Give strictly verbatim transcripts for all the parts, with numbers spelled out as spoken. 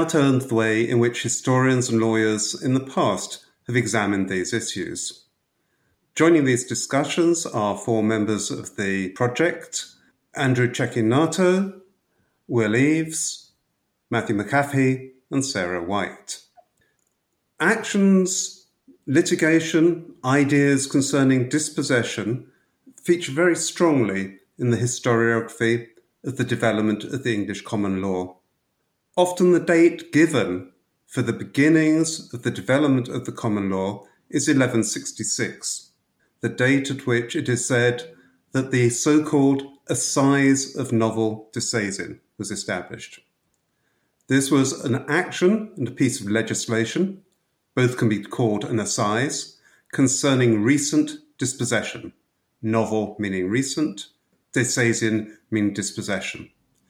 outlined the way in which historians and lawyers in the past have examined these issues. Joining these discussions are four members of the project: Andrew Cecchinato, Will Eaves, Matthew McAfee, and Sarah White. Actions, litigation, ideas concerning dispossession feature very strongly in the historiography of the development of the English common law. Often the date given for the beginnings of the development of the common law is eleven sixty-six, the date at which it is said that the so-called Assize of Novel Disseisin was established. This was an action and a piece of legislation, both can be called an assize, concerning recent dispossession, novel meaning recent, disseisin meaning dispossession.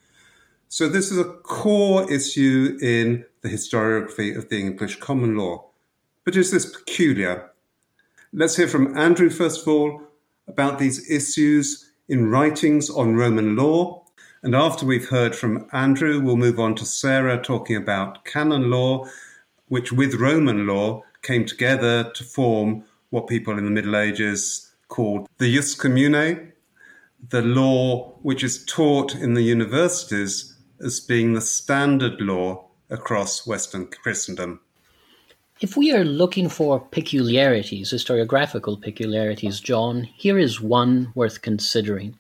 So this is a core issue in the historiography of the English common law. But is this peculiar? Let's hear from Andrew, first of all, about these issues in writings on Roman law. And after we've heard from Andrew, we'll move on to Sarah talking about canon law, which with Roman law came together to form what people in the Middle Ages called the jus commune, the law which is taught in the universities as being the standard law across Western Christendom. If we are looking for peculiarities, historiographical peculiarities, John, here is one worth considering.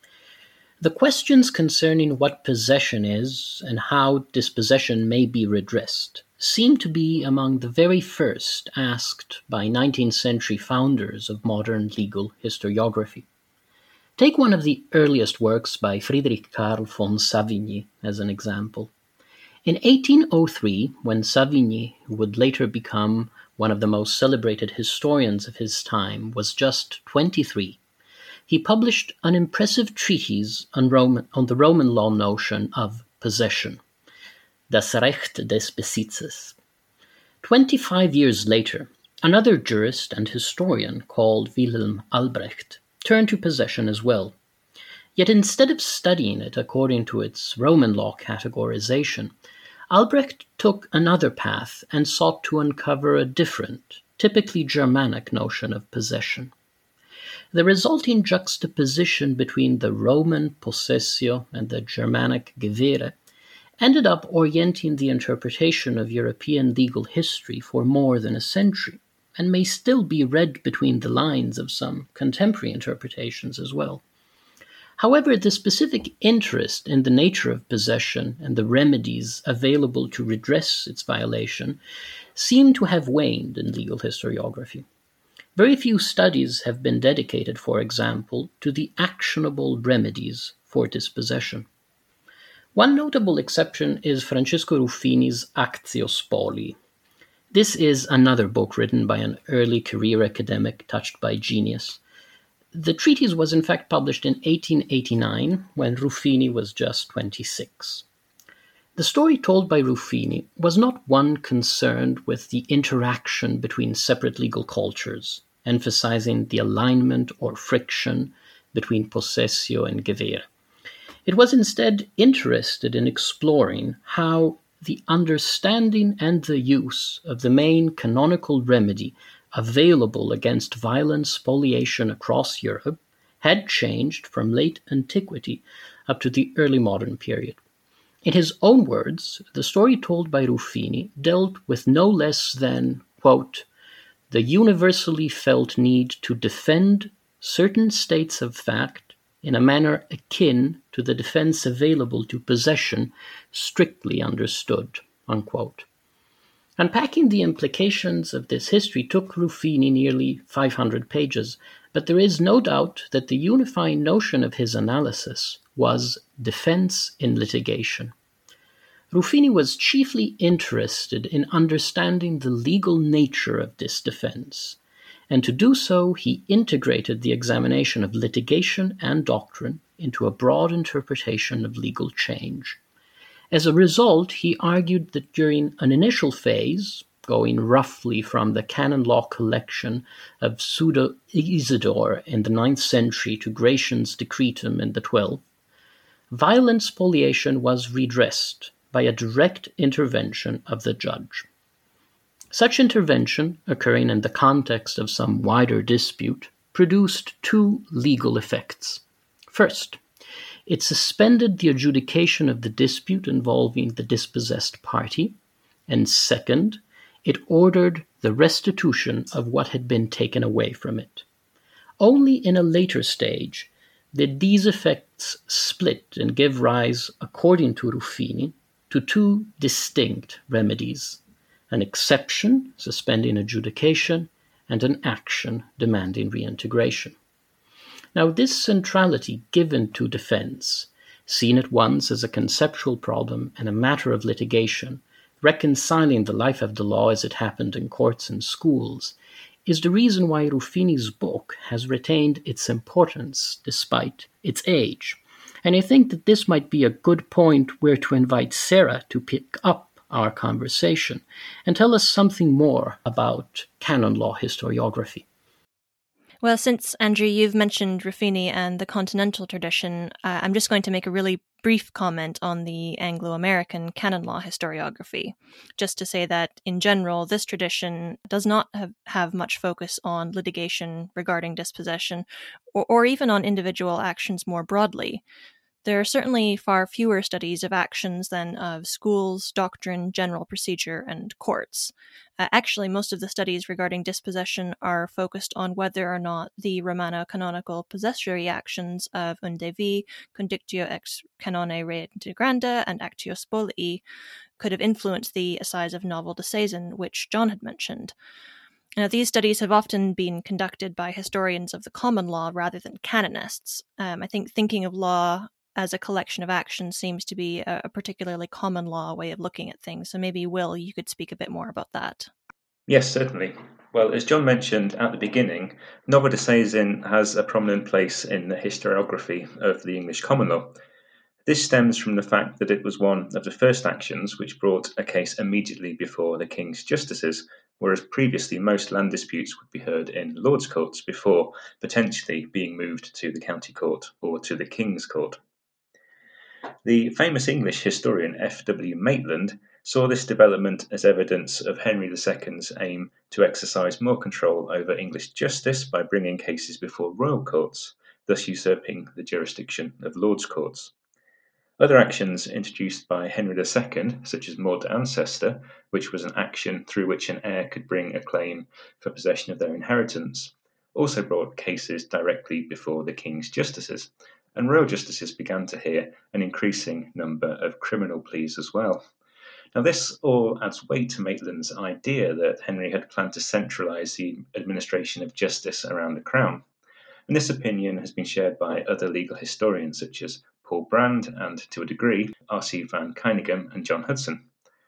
The questions concerning what possession is and how dispossession may be redressed seem to be among the very first asked by nineteenth century founders of modern legal historiography. Take one of the earliest works by Friedrich Karl von Savigny as an example. In eighteen oh three, when Savigny, who would later become one of the most celebrated historians of his time, was just twenty-three, he published an impressive treatise on, Roman, on the Roman law notion of possession, Das Recht des Besitzes. Twenty-five years later, another jurist and historian called Wilhelm Albrecht turned to possession as well. Yet instead of studying it according to its Roman law categorization, Albrecht took another path and sought to uncover a different, typically Germanic notion of possession. The resulting juxtaposition between the Roman possessio and the Germanic gewere ended up orienting the interpretation of European legal history for more than a century, and may still be read between the lines of some contemporary interpretations as well. However, the specific interest in the nature of possession and the remedies available to redress its violation seem to have waned in legal historiography. Very few studies have been dedicated, for example, to the actionable remedies for dispossession. One notable exception is Francesco Ruffini's Actio Spoli. This is another book written by an early career academic touched by genius. The treatise was in fact published in eighteen eighty-nine, when Ruffini was just twenty-six. The story told by Ruffini was not one concerned with the interaction between separate legal cultures, emphasizing the alignment or friction between possessio and gewere. It was instead interested in exploring how the understanding and the use of the main canonical remedy available against violent spoliation across Europe had changed from late antiquity up to the early modern period. In his own words, the story told by Ruffini dealt with no less than, quote, the universally felt need to defend certain states of fact in a manner akin to the defense available to possession strictly understood, unquote. Unpacking the implications of this history took Ruffini nearly five hundred pages, but there is no doubt that the unifying notion of his analysis was defense in litigation. Ruffini was chiefly interested in understanding the legal nature of this defense, and to do so he integrated the examination of litigation and doctrine into a broad interpretation of legal change. As a result, he argued that during an initial phase, going roughly from the canon law collection of Pseudo Isidore in the ninth century to Gratian's Decretum in the twelfth, violent spoliation was redressed by a direct intervention of the judge. Such intervention, occurring in the context of some wider dispute, produced two legal effects. First, it suspended the adjudication of the dispute involving the dispossessed party, and second, it ordered the restitution of what had been taken away from it. Only in a later stage did these effects split and give rise, according to Ruffini, to two distinct remedies: an exception suspending adjudication and an action demanding reintegration. Now, this centrality given to defense, seen at once as a conceptual problem and a matter of litigation, reconciling the life of the law as it happened in courts and schools, is the reason why Ruffini's book has retained its importance despite its age. And I think that this might be a good point where to invite Sarah to pick up our conversation and tell us something more about canon law historiography. Well, since, Andrew, you've mentioned Ruffini and the continental tradition, uh, I'm just going to make a really brief comment on the Anglo-American canon law historiography, just to say that, in general, this tradition does not have, have much focus on litigation regarding dispossession, or, or even on individual actions more broadly. There are certainly far fewer studies of actions than of schools, doctrine, general procedure, and courts. Uh, actually, most of the studies regarding dispossession are focused on whether or not the Romano-canonical possessory actions of unde vi, condictio ex canone reintegranda, and actio spolii could have influenced the assize of novel disseisin, which John had mentioned. Now, these studies have often been conducted by historians of the common law rather than canonists. Um, I think thinking of law as a collection of actions seems to be a, a particularly common law way of looking at things. So maybe, Will, you could speak a bit more about that. Yes, certainly. Well, as John mentioned at the beginning, novel disseisin has a prominent place in the historiography of the English common law. This stems from the fact that it was one of the first actions which brought a case immediately before the King's justices, whereas previously most land disputes would be heard in Lords' courts before potentially being moved to the county court or to the King's court. The famous English historian F W Maitland saw this development as evidence of Henry the Second's aim to exercise more control over English justice by bringing cases before royal courts, thus usurping the jurisdiction of Lords' courts. Other actions introduced by Henry the Second, such as Maud Ancestor, which was an action through which an heir could bring a claim for possession of their inheritance, also brought cases directly before the King's justices, and royal justices began to hear an increasing number of criminal pleas as well. Now, this all adds weight to Maitland's idea that Henry had planned to centralise the administration of justice around the crown, and this opinion has been shared by other legal historians such as Paul Brand and, to a degree, R C Van Kynighem and John Hudson.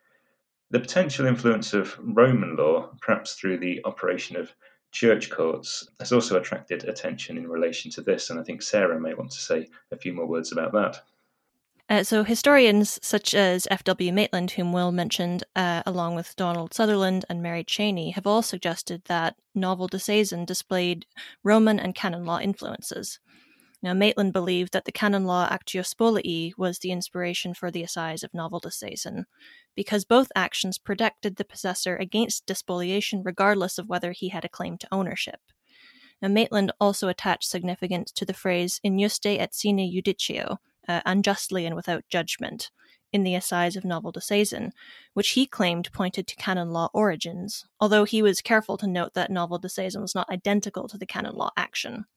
The potential influence of Roman law, perhaps through the operation of church courts, has also attracted attention in relation to this, and I think Sarah may want to say a few more words about that. Uh, so historians such as F W Maitland, whom Will mentioned, uh, along with Donald Sutherland and Mary Cheney, have all suggested that novel disseisin displayed Roman and canon law influences. Now, Maitland believed that the canon law Actio Spolii was the inspiration for the assize of novel disseisin, because both actions protected the possessor against despoliation regardless of whether he had a claim to ownership. Now, Maitland also attached significance to the phrase injuste et sine judicio, uh, unjustly and without judgment, in the assize of novel disseisin, which he claimed pointed to canon law origins, although he was careful to note that novel disseisin was not identical to the canon law action.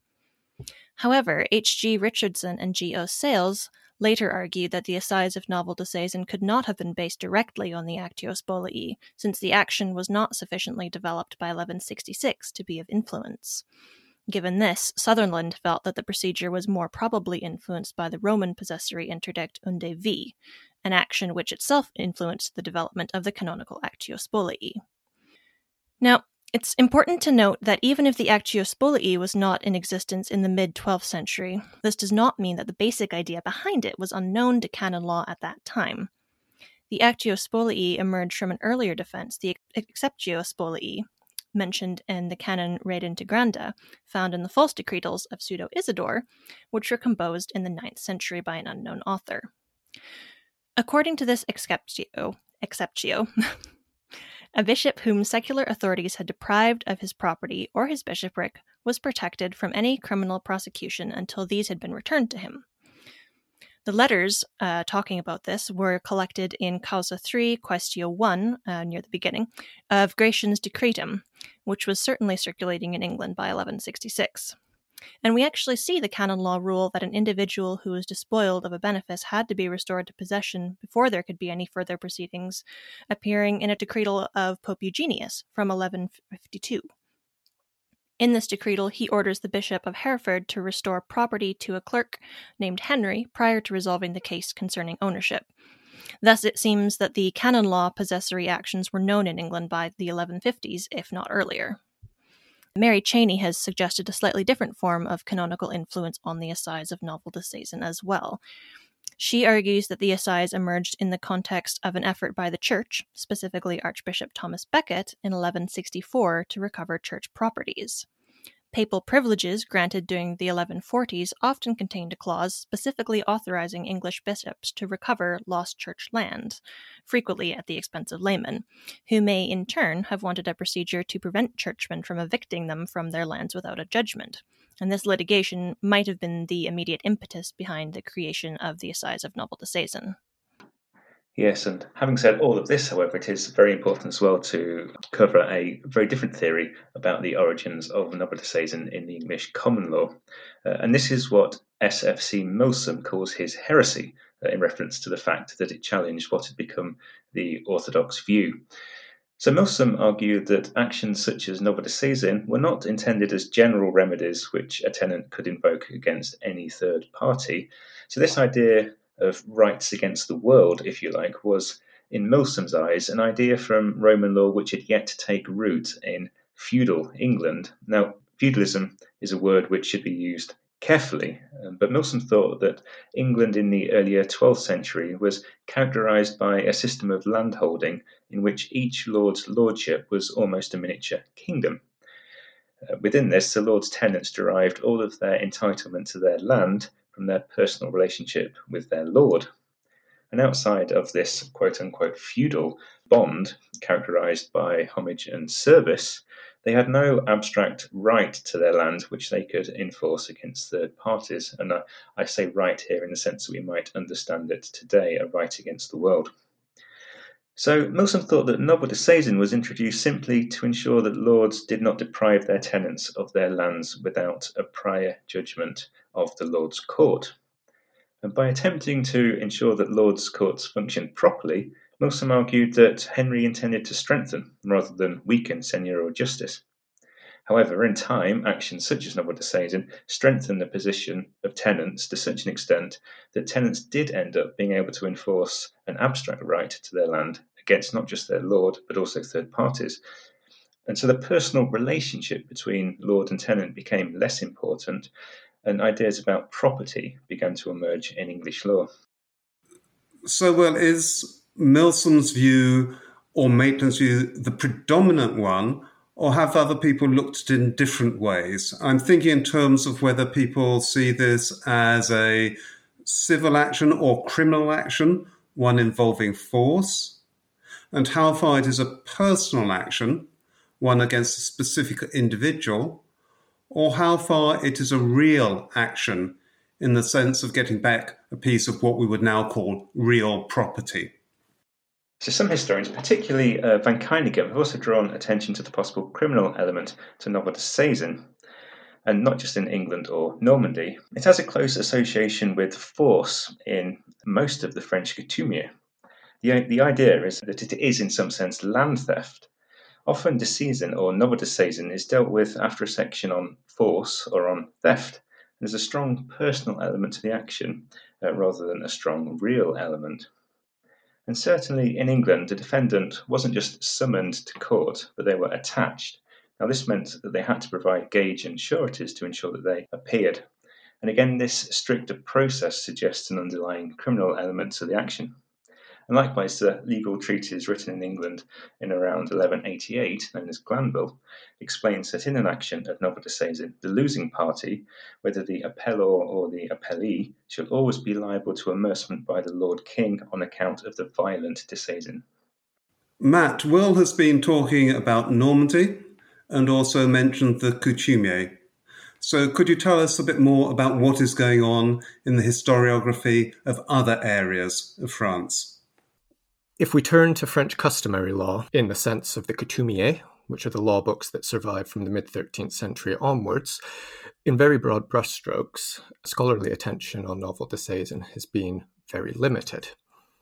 However, H G Richardson and G O Sales later argued that the assize of novel disseisin could not have been based directly on the Actio Spolii, since the action was not sufficiently developed by eleven sixty-six to be of influence. Given this, Sutherland felt that the procedure was more probably influenced by the Roman possessory interdict unde vi, an action which itself influenced the development of the canonical Actio Spolii. Now, it's important to note that even if the Actio Spolii was not in existence in the mid-twelfth century, this does not mean that the basic idea behind it was unknown to canon law at that time. The Actio Spolii emerged from an earlier defense, the Exceptio Spolii, mentioned in the canon Reintegranda, found in the false decretals of Pseudo-Isidore, which were composed in the ninth century by an unknown author. According to this exceptio, exceptio a bishop whom secular authorities had deprived of his property or his bishopric was protected from any criminal prosecution until these had been returned to him. The letters uh, talking about this were collected in Causa three, Quaestio one, uh, near the beginning, of Gratian's Decretum, which was certainly circulating in England by eleven sixty-six. And we actually see the canon law rule that an individual who was despoiled of a benefice had to be restored to possession before there could be any further proceedings, appearing in a decretal of Pope Eugenius from eleven fifty-two. In this decretal, he orders the Bishop of Hereford to restore property to a clerk named Henry prior to resolving the case concerning ownership. Thus, it seems that the canon law possessory actions were known in England by the eleven fifties, if not earlier. Mary Cheney has suggested a slightly different form of canonical influence on the Assize of Novel Disseisin as well. She argues that the Assize emerged in the context of an effort by the Church, specifically Archbishop Thomas Becket, in eleven sixty-four to recover church properties. Papal privileges granted during the eleven forties often contained a clause specifically authorizing English bishops to recover lost church land, frequently at the expense of laymen, who may in turn have wanted a procedure to prevent churchmen from evicting them from their lands without a judgment. And this litigation might have been the immediate impetus behind the creation of the Assize of Novel Disseisin. Yes, and having said all of this, however, it is very important as well to cover a very different theory about the origins of Novel Disseisin in the English common law. Uh, and this is what S F C Milsom calls his heresy, uh, in reference to the fact that it challenged what had become the orthodox view. So Milsom argued that actions such as Novel Disseisin were not intended as general remedies which a tenant could invoke against any third party. So this idea of rights against the world, if you like, was, in Milsom's eyes, an idea from Roman law which had yet to take root in feudal England. Now, feudalism is a word which should be used carefully, but Milsom thought that England in the earlier twelfth century was characterized by a system of landholding in which each lord's lordship was almost a miniature kingdom. Uh, within this, the lord's tenants derived all of their entitlement to their land from their personal relationship with their lord. And outside of this quote-unquote feudal bond, characterized by homage and service, they had no abstract right to their land which they could enforce against third parties. And I, I say right here in the sense that we might understand it today, a right against the world. So Milsom thought that Novel Disseisin was introduced simply to ensure that lords did not deprive their tenants of their lands without a prior judgment of the Lord's Court. And by attempting to ensure that Lord's Courts functioned properly, Milsom argued that Henry intended to strengthen rather than weaken seigneurial justice. However, in time, actions such as Novel Disseisin strengthened the position of tenants to such an extent that tenants did end up being able to enforce an abstract right to their land against not just their lord, but also third parties. And so the personal relationship between lord and tenant became less important, and ideas about property began to emerge in English law. So, well, is Milsom's view or Maitland's view the predominant one, or have other people looked at it in different ways? I'm thinking in terms of whether people see this as a civil action or criminal action, one involving force, and how far it is a personal action, one against a specific individual, or how far it is a real action in the sense of getting back a piece of what we would now call real property. So some historians, particularly uh, Van Kynighem, have also drawn attention to the possible criminal element to Novel Disseisin, and not just in England or Normandy. It has a close association with force in most of the French coutumier. The, the idea is that it is in some sense land theft. Often disseisin or Novel Disseisin is dealt with after a section on force or on theft. There's a strong personal element to the action uh, rather than a strong real element. And certainly in England, the defendant wasn't just summoned to court, but they were attached. Now this meant that they had to provide gage and sureties to ensure that they appeared. And again, this stricter process suggests an underlying criminal element to the action. And likewise, the legal treatise written in England in around eleven eighty-eight, known as Glanville, explains that in an action of novel disseisin, the losing party, whether the appellor or the appellee, shall always be liable to amercement by the Lord King on account of the violent disseisin. Matt, Will has been talking about Normandy and also mentioned the coutumier. So could you tell us a bit more about what is going on in the historiography of other areas of France? If we turn to French customary law in the sense of the coutumier, which are the law books that survive from the mid-thirteenth century onwards, in very broad brushstrokes, scholarly attention on novel disseisin has been very limited.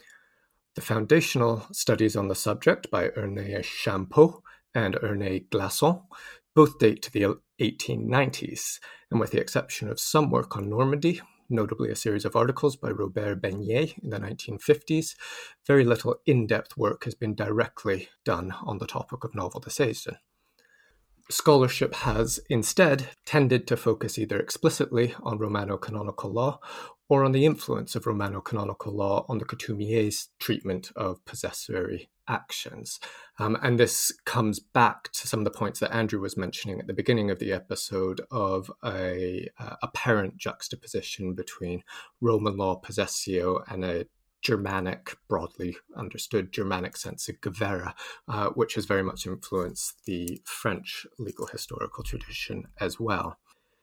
The foundational studies on the subject by Ernest Champeau and Ernest Glasson both date to the eighteen nineties, and with the exception of some work on Normandy, notably a series of articles by Robert Beignet in the nineteen fifties, very little in-depth work has been directly done on the topic of novel disseisin. Scholarship has instead tended to focus either explicitly on Romano-canonical law or on the influence of Romano-canonical law on the coutumier's treatment of possessory actions. Um, and this comes back to some of the points that Andrew was mentioning at the beginning of the episode of a uh, apparent juxtaposition between Roman law possessio and a Germanic, broadly understood Germanic sense of gewahre, uh, which has very much influenced the French legal historical tradition as well.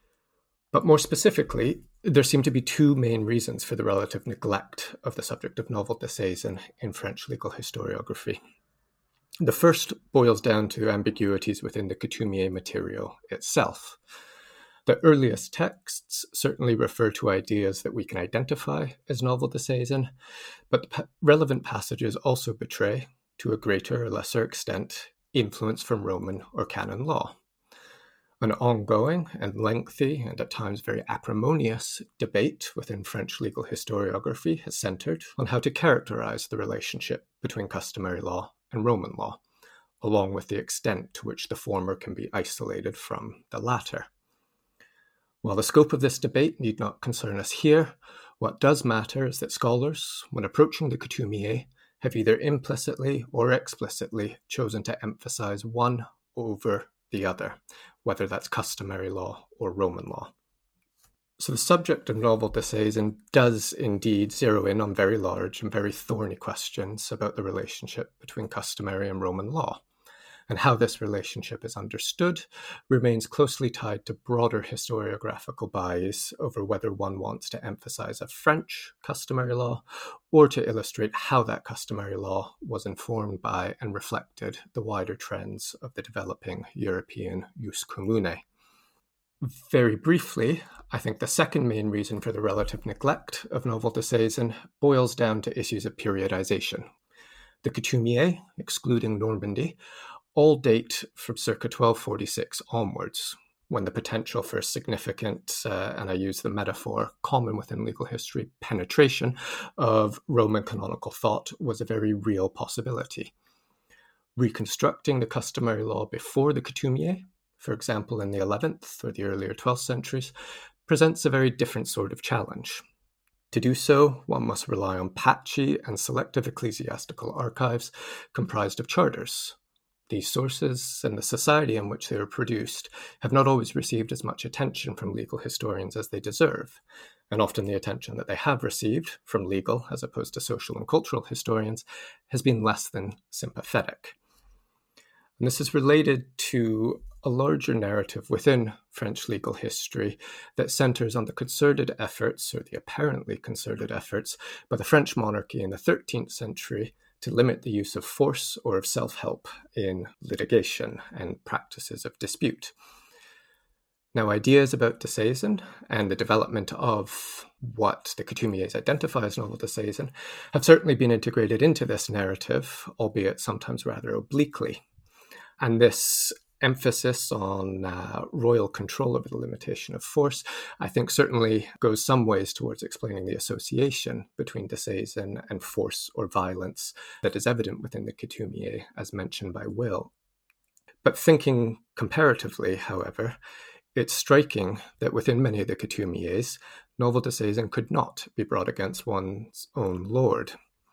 But more specifically, there seem to be two main reasons for the relative neglect of the subject of novel disseisin in French legal historiography. The first boils down to ambiguities within the coutumier material itself. The earliest texts certainly refer to ideas that we can identify as novel disseisin, but the pa- relevant passages also betray, to a greater or lesser extent, influence from Roman or canon law. An ongoing and lengthy and at times very acrimonious debate within French legal historiography has centered on how to characterize the relationship between customary law and Roman law, along with the extent to which the former can be isolated from the latter. While the scope of this debate need not concern us here, what does matter is that scholars, when approaching the coutumier, have either implicitly or explicitly chosen to emphasize one over the other, whether that's customary law or Roman law. So the subject of novel disseisin does indeed zero in on very large and very thorny questions about the relationship between customary and Roman law. And how this relationship is understood remains closely tied to broader historiographical bias over whether one wants to emphasize a French customary law or to illustrate how that customary law was informed by and reflected the wider trends of the developing European jus commune. Very briefly, I think the second main reason for the relative neglect of novel disseisin boils down to issues of periodization. The coutumier, excluding Normandy, all date from circa twelve forty-six onwards, when the potential for significant, uh, and I use the metaphor common within legal history, penetration of Roman canonical thought was a very real possibility. Reconstructing the customary law before the coutumier, for example in the eleventh or the earlier twelfth centuries, presents a very different sort of challenge. To do so, one must rely on patchy and selective ecclesiastical archives comprised of charters. These sources and the society in which they were produced have not always received as much attention from legal historians as they deserve, and often the attention that they have received from legal as opposed to social and cultural historians has been less than sympathetic. And this is related to a larger narrative within French legal history that centers on the concerted efforts, or the apparently concerted efforts, by the French monarchy in the thirteenth century to limit the use of force or of self-help in litigation and practices of dispute. Now, ideas about disseisin and the development of what the coutumiers identify as novel disseisin have certainly been integrated into this narrative, albeit sometimes rather obliquely. And this emphasis on uh, royal control over the limitation of force, I think certainly goes some ways towards explaining the association between disseisin and force or violence that is evident within the coutumier, as mentioned by Will. But thinking comparatively, however, it's striking that within many of the coutumiers, novel disseisin could not be brought against one's own lord.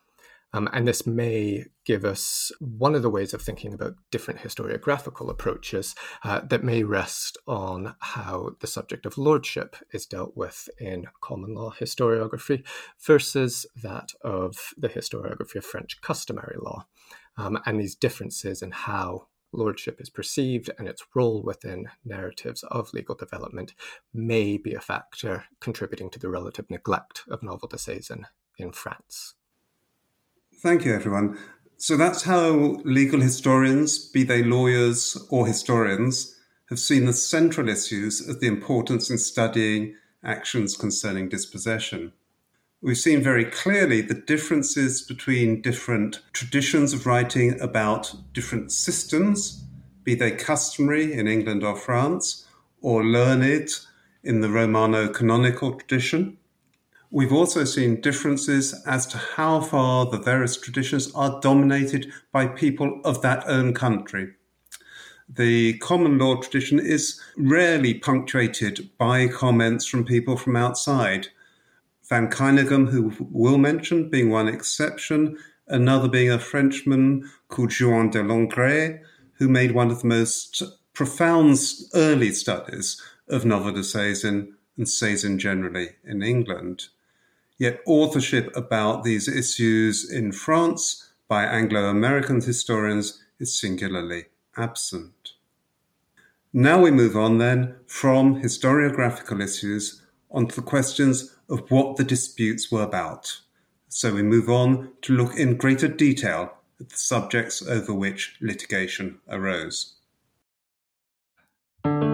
Um, and this may give us one of the ways of thinking about different historiographical approaches uh, that may rest on how the subject of lordship is dealt with in common law historiography versus that of the historiography of French customary law, um, and these differences in how lordship is perceived and its role within narratives of legal development may be a factor contributing to the relative neglect of novel de seisin in France. Thank you, everyone. So that's how legal historians, be they lawyers or historians, have seen the central issues of the importance in studying actions concerning dispossession. We've seen very clearly the differences between different traditions of writing about different systems, be they customary in England or France, or learned in the Romano-canonical tradition. We've also seen differences as to how far the various traditions are dominated by people of that own country. The common law tradition is rarely punctuated by comments from people from outside. Van Kyneghem, who we'll mention, being one exception, another being a Frenchman called Juan de Langres, who made one of the most profound early studies of novel de seisin and seisin generally in England. Yet authorship about these issues in France by Anglo-American historians is singularly absent. Now we move on then from historiographical issues onto the questions of what the disputes were about. So we move on to look in greater detail at the subjects over which litigation arose.